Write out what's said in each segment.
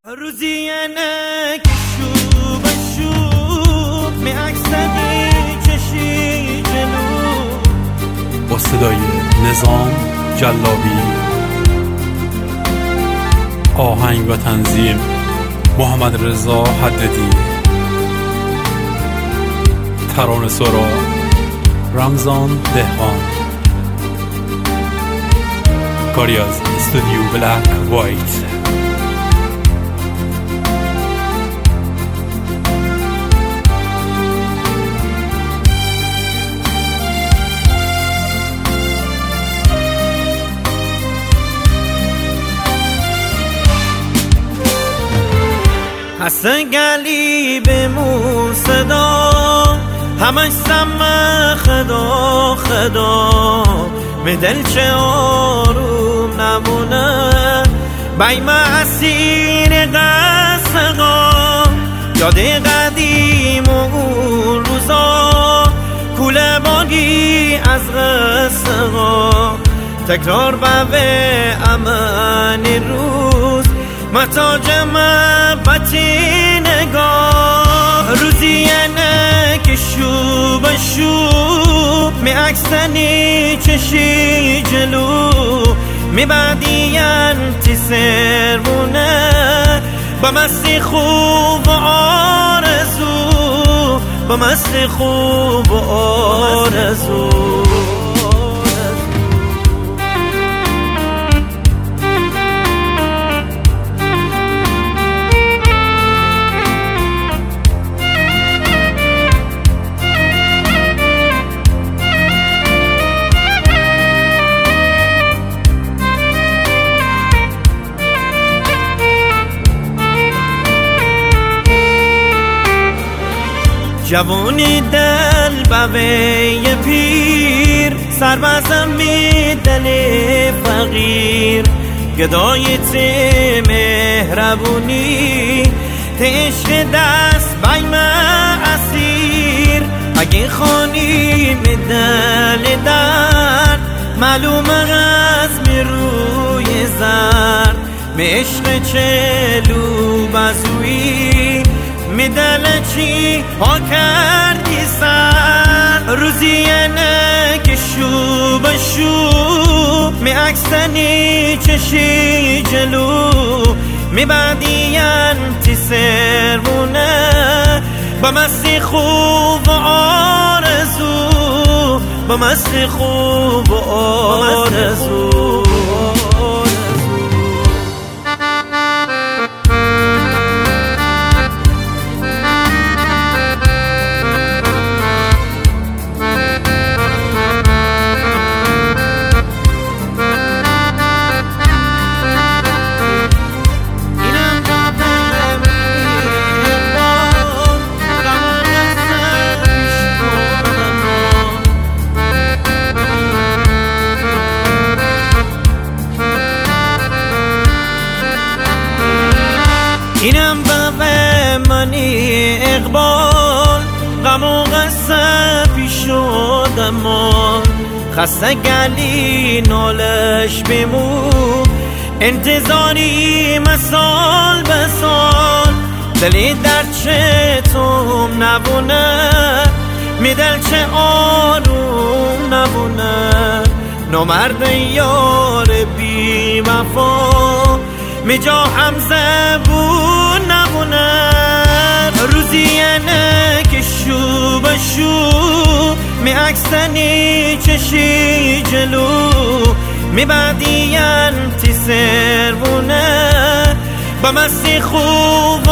روزی نک شوب شوب می اکسنی چشی جلو با صدای نظام جلابی، آهنگ و تنظیم محمد رضا حددی، ترانه سرا رمضان دهقان، کاری از استودیو بلک وایت. حسن گلی به مو صدا همش سمه خدا خدا می دل چه آروم نمونه بیم اسیر قصقا یاد قدیم و اون روزا کوله باگی از قصقا تکرار به امن روز محتاج محبتی نگاه روزی نک شوب شوب می اکسنی چشی جلو می بعدین تی سرمونه با مستی خوب و آرزو با مستی خوب و آرزو. جوانی دل بوی پیر سربازم می دل فقیر گدای تی مهربونی عشق دست بیم اسیر اگه خانی می دل درد معلوم از می روی زرد می عشق چلو بزوی می دل چی ها کردی سر روزی نک شوب شوب می اکسنی چشی جلو می بعدین تی سرمونه با مستی خوب و آرزو با مستی خوب و آرزو. اینم به منی اقبال غم و غصه پیش شدمان خسته گلی نالش بمو انتظاری مسال به سال دلی در چه توم نبونه می دل چه آروم نبونه نامرد یار بی وفا می جا هم زبون نمونه روزی نک شوب شوب می اکسنی چشی جلو می بعدین تی سرمونه با مستی خوب و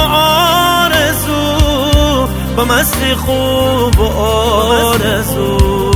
آرزو با مستی خوب و آرزو.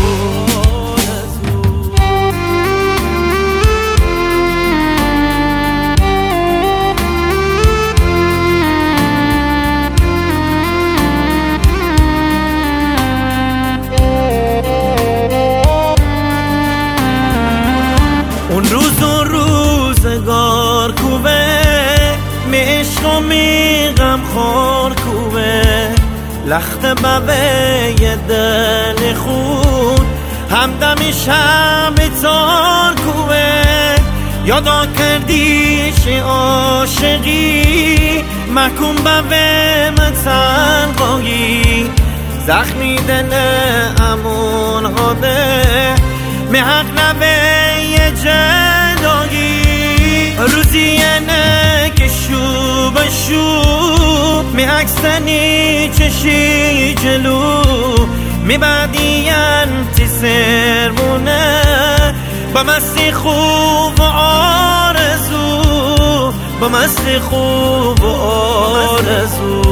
اون روز و روزگار کوبه می عشق و می غم خور کوبه لخت ببه دل خون همدمی شب تار کوبه یادا کردیش عاشقی محکوم به تنهایی زخمی دل امون هده محق نبه جدایی روزی نه که شو بشو محکسنی چشی جلو میبدین تی سرمونه با مستی خوب و آرزو با مستی خوب و آرزو